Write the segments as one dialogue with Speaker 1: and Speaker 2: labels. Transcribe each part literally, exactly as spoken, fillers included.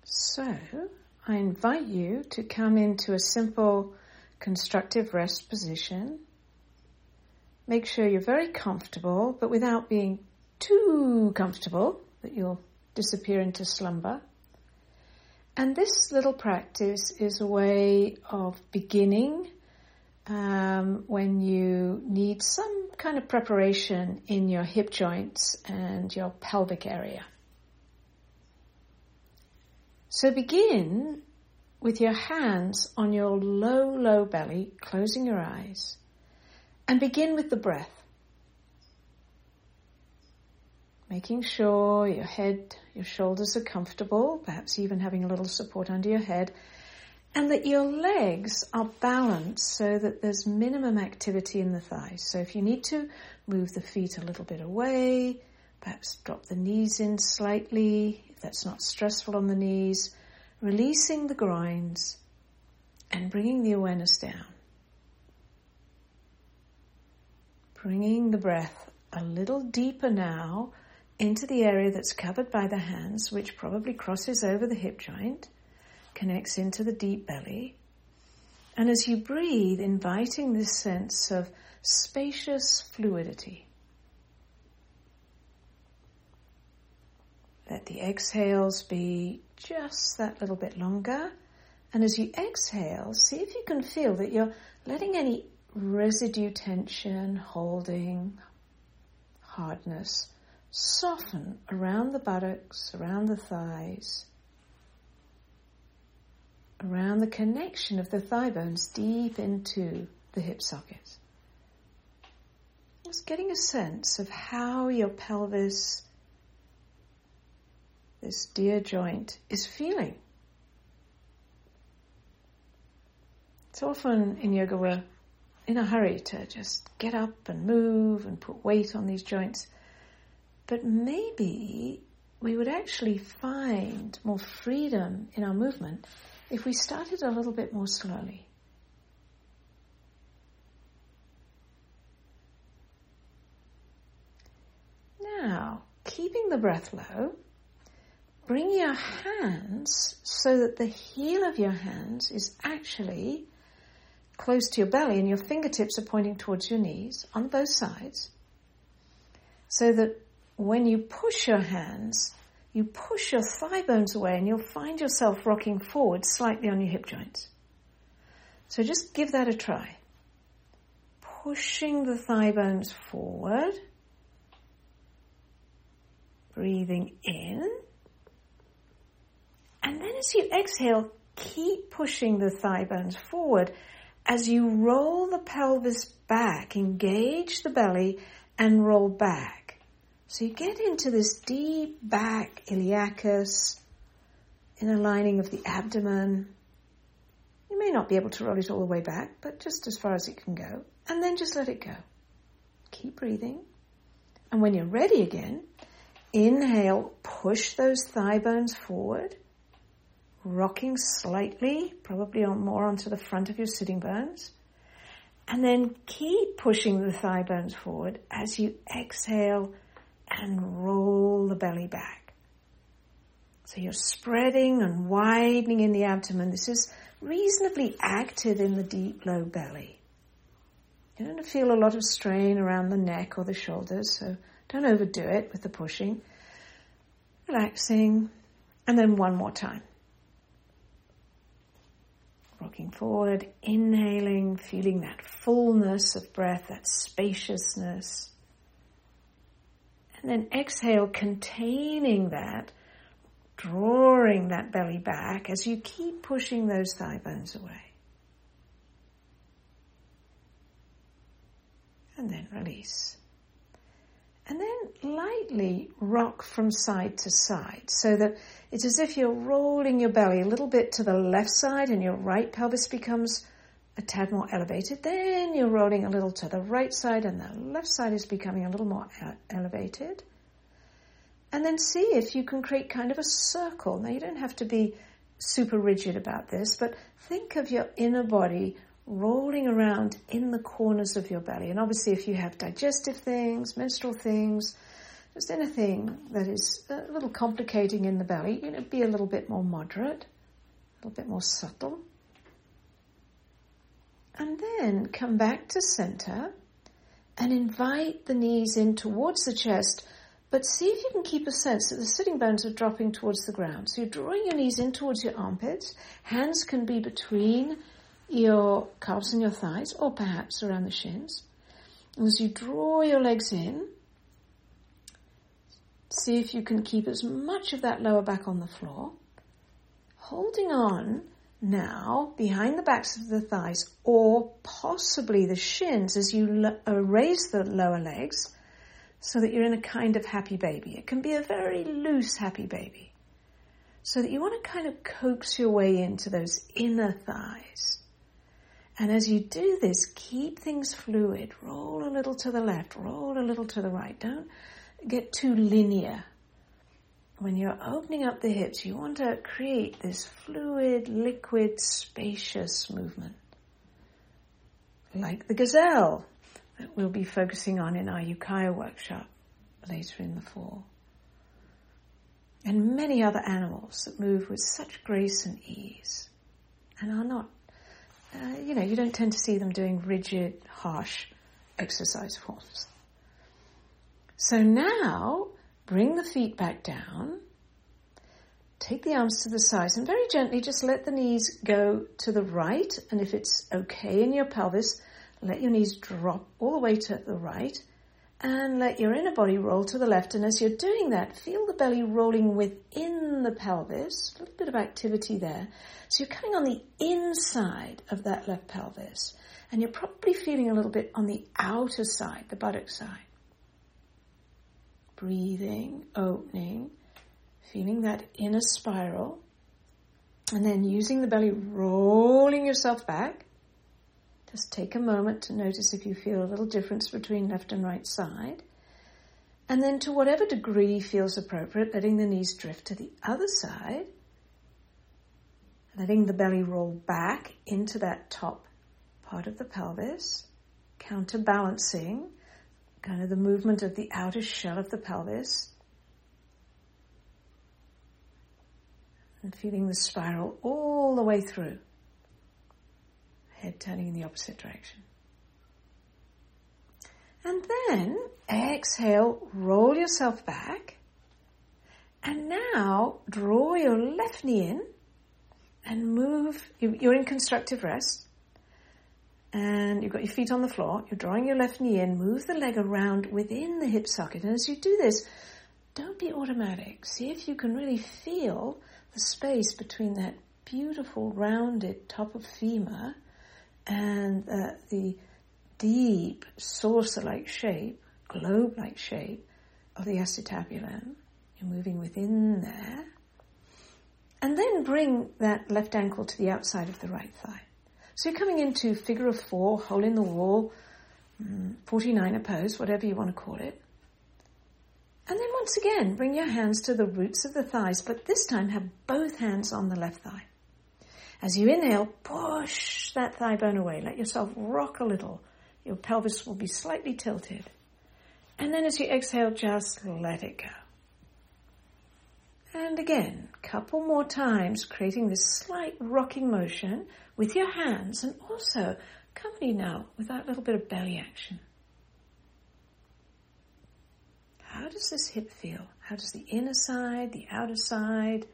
Speaker 1: So, I invite you to come into a simple constructive rest position. Make sure you're very comfortable, but without being too comfortable that you'll disappear into slumber. And this little practice is a way of beginning um, when you need some kind of preparation in your hip joints and your pelvic area. So begin with your hands on your low, low belly, closing your eyes, and begin with the breath. Making sure your head, your shoulders are comfortable, perhaps even having a little support under your head, and that your legs are balanced so that there's minimum activity in the thighs. So if you need to, move the feet a little bit away, perhaps drop the knees in slightly, if that's not stressful on the knees, releasing the groins and bringing the awareness down. Bringing the breath a little deeper now into the area that's covered by the hands, which probably crosses over the hip joint, connects into the deep belly. And as you breathe, inviting this sense of spacious fluidity. Let the exhales be just that little bit longer. And as you exhale, see if you can feel that you're letting any residue tension, holding, hardness, soften around the buttocks, around the thighs, around the connection of the thigh bones deep into the hip sockets. Just getting a sense of how your pelvis, this dear joint, is feeling. So often in yoga we're in a hurry to just get up and move and put weight on these joints. But maybe we would actually find more freedom in our movement if we started a little bit more slowly. Now, keeping the breath low, bring your hands so that the heel of your hands is actually close to your belly and your fingertips are pointing towards your knees on both sides. So that when you push your hands, you push your thigh bones away and you'll find yourself rocking forward slightly on your hip joints. So just give that a try. Pushing the thigh bones forward. Breathing in. And then as you exhale, keep pushing the thigh bones forward as you roll the pelvis back, engage the belly and roll back. So you get into this deep back iliacus, inner lining of the abdomen. You may not be able to roll it all the way back, but just as far as it can go. And then just let it go. Keep breathing. And when you're ready again, inhale, push those thigh bones forward. Rocking slightly, probably on more onto the front of your sitting bones. And then keep pushing the thigh bones forward as you exhale and roll the belly back. So you're spreading and widening in the abdomen. This is reasonably active in the deep low belly. You're going to feel a lot of strain around the neck or the shoulders, so don't overdo it with the pushing. Relaxing, and then one more time. Rocking forward, inhaling, feeling that fullness of breath, that spaciousness. And then exhale, containing that, drawing that belly back as you keep pushing those thigh bones away. And then release. And then lightly rock from side to side so that it's as if you're rolling your belly a little bit to the left side and your right pelvis becomes a tad more elevated. Then you're rolling a little to the right side and the left side is becoming a little more elevated. And then see if you can create kind of a circle. Now you don't have to be super rigid about this, but think of your inner body rolling around in the corners of your belly. And obviously if you have digestive things, menstrual things, there's anything that is a little complicating in the belly, you know, be a little bit more moderate, a little bit more subtle. And then come back to center and invite the knees in towards the chest, but see if you can keep a sense that the sitting bones are dropping towards the ground. So you're drawing your knees in towards your armpits. Hands can be between your calves and your thighs, or perhaps around the shins. And as you draw your legs in, see if you can keep as much of that lower back on the floor, holding on now behind the backs of the thighs or possibly the shins as you lo- uh, raise the lower legs so that you're in a kind of happy baby. It can be a very loose happy baby. So that you want to kind of coax your way into those inner thighs. And as you do this, keep things fluid. Roll a little to the left, roll a little to the right. Don't get too linear. When you're opening up the hips, you want to create this fluid, liquid, spacious movement. Like the gazelle that we'll be focusing on in our Ukiah workshop later in the fall. And many other animals that move with such grace and ease and are not, uh, you know, you don't tend to see them doing rigid, harsh exercise forms. So now, bring the feet back down, take the arms to the sides, and very gently just let the knees go to the right, and if it's okay in your pelvis, let your knees drop all the way to the right, and let your inner body roll to the left. And as you're doing that, feel the belly rolling within the pelvis, a little bit of activity there. So you're coming on the inside of that left pelvis, and you're probably feeling a little bit on the outer side, the buttock side. Breathing, opening, feeling that inner spiral, and then using the belly, rolling yourself back. Just take a moment to notice if you feel a little difference between left and right side. And then to whatever degree feels appropriate, letting the knees drift to the other side, letting the belly roll back into that top part of the pelvis, counterbalancing kind of the movement of the outer shell of the pelvis, and feeling the spiral all the way through. Head turning in the opposite direction. And then exhale, roll yourself back. And now draw your left knee in and move. You're in constructive rest. And you've got your feet on the floor. You're drawing your left knee in. Move the leg around within the hip socket. And as you do this, don't be automatic. See if you can really feel the space between that beautiful rounded top of femur and uh, the deep saucer-like shape, globe-like shape of the acetabulum. You're moving within there. And then bring that left ankle to the outside of the right thigh. So you're coming into figure of four, hole in the wall, forty-niner pose, whatever you want to call it. And then once again, bring your hands to the roots of the thighs, but this time have both hands on the left thigh. As you inhale, push that thigh bone away. Let yourself rock a little. Your pelvis will be slightly tilted. And then as you exhale, just let it go. And again, a couple more times, creating this slight rocking motion with your hands, and also accompanied now with that little bit of belly action. How does this hip feel? How does the inner side, the outer side?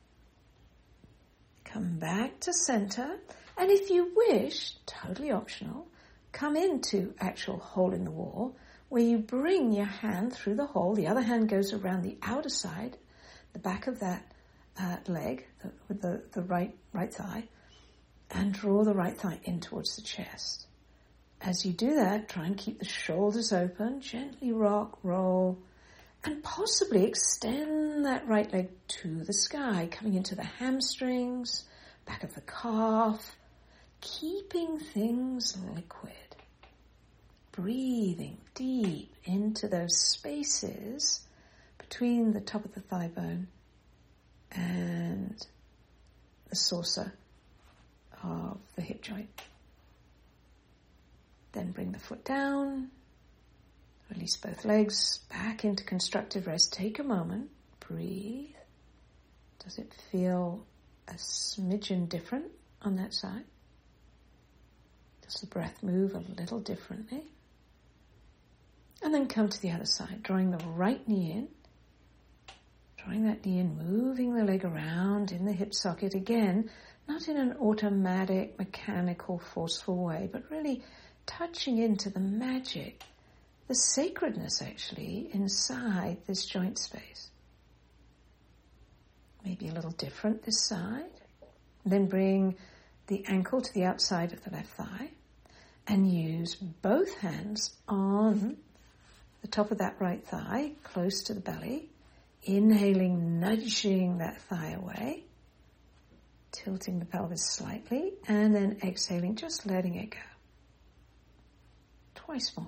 Speaker 1: Come back to center, and if you wish, totally optional, come into actual hole in the wall, where you bring your hand through the hole, the other hand goes around the outer side, the back of that uh, leg, the, with the, the right, right thigh, and draw the right thigh in towards the chest. As you do that, try and keep the shoulders open, gently rock, roll, and possibly extend that right leg to the sky, coming into the hamstrings, back of the calf, keeping things liquid. Breathing deep into those spaces between the top of the thigh bone and the saucer of the hip joint. Then bring the foot down Release both legs back into constructive rest. Take a moment. Breathe. Does it feel a smidgen different on that side? Does the breath move a little differently? And then come to the other side, drawing the right knee in. Drawing that knee in, moving the leg around in the hip socket again, not in an automatic, mechanical, forceful way, but really touching into the magic, the sacredness actually inside this joint space. Maybe a little different this side. Then bring the ankle to the outside of the left thigh and use both hands on the top of that right thigh, close to the belly. Inhaling, nudging that thigh away, tilting the pelvis slightly, and then exhaling, just letting it go. Twice more.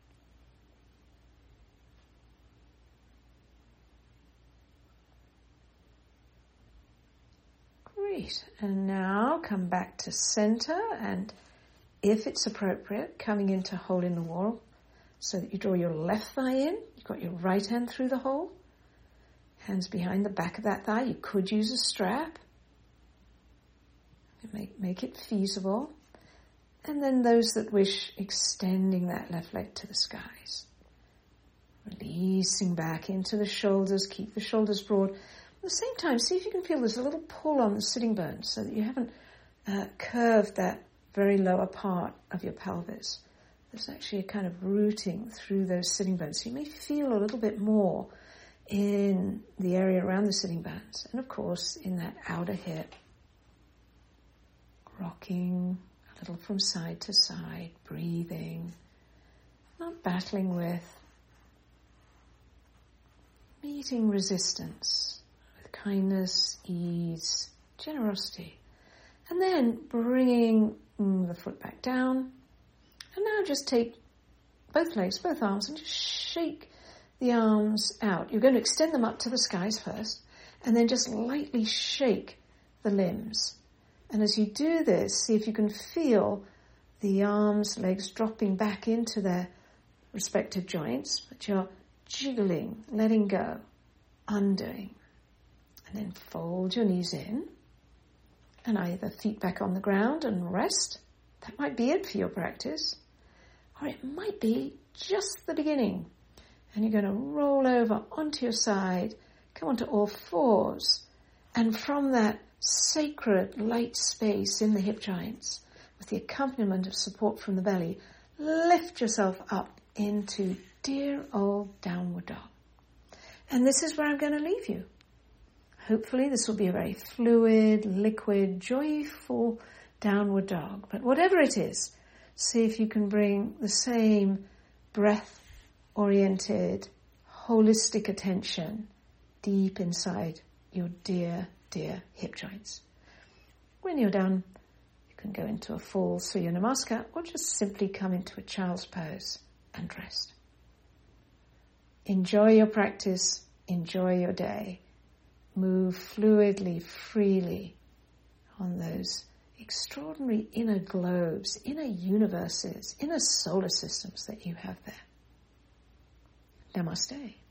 Speaker 1: Great. And now come back to center, and if it's appropriate, coming into hole in the wall so that you draw your left thigh in. You've got your right hand through the hole. Hands behind the back of that thigh. You could use a strap. Make, make it feasible. And then those that wish, extending that left leg to the skies. Releasing back into the shoulders. Keep the shoulders broad. At the same time, see if you can feel there's a little pull on the sitting bones so that you haven't uh, curved that very lower part of your pelvis. There's actually a kind of rooting through those sitting bones. So you may feel a little bit more in the area around the sitting bones, and of course in that outer hip. Rocking a little from side to side, breathing, not battling with, meeting resistance with kindness, ease, generosity, and then bringing the foot back down. And now just take both legs, both arms, and just shake the arms out. You're going to extend them up to the skies first, and then just lightly shake the limbs. And as you do this, see if you can feel the arms, legs dropping back into their respective joints, but you're jiggling, letting go, undoing. And then fold your knees in, and either feet back on the ground and rest. That might be it for your practice. Or it might be just the beginning. And you're going to roll over onto your side, come onto all fours, and from that sacred light space in the hip joints, with the accompaniment of support from the belly, lift yourself up into dear old downward dog. And this is where I'm going to leave you. Hopefully this will be a very fluid, liquid, joyful downward dog. But whatever it is, see if you can bring the same breath-oriented, holistic attention deep inside your dear, dear hip joints. When you're done, you can go into a full Surya Namaskar or just simply come into a child's pose and rest. Enjoy your practice, enjoy your day. Move fluidly, freely on those extraordinary inner globes, inner universes, inner solar systems that you have there. Namaste.